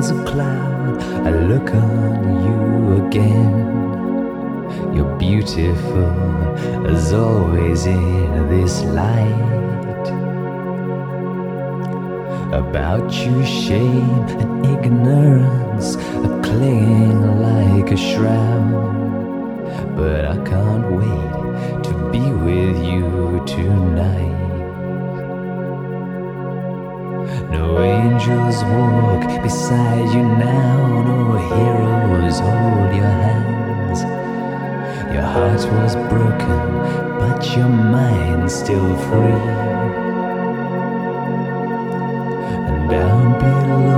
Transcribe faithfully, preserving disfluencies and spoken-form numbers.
feels a cloud, I look on you again. You're beautiful as always in this light. About you shame and ignorance are clinging like a shroud, but I can't wait to be with you tonight. No angels walk beside you now, no heroes hold your hands. Your heart was broken, but your mind's still free. And down below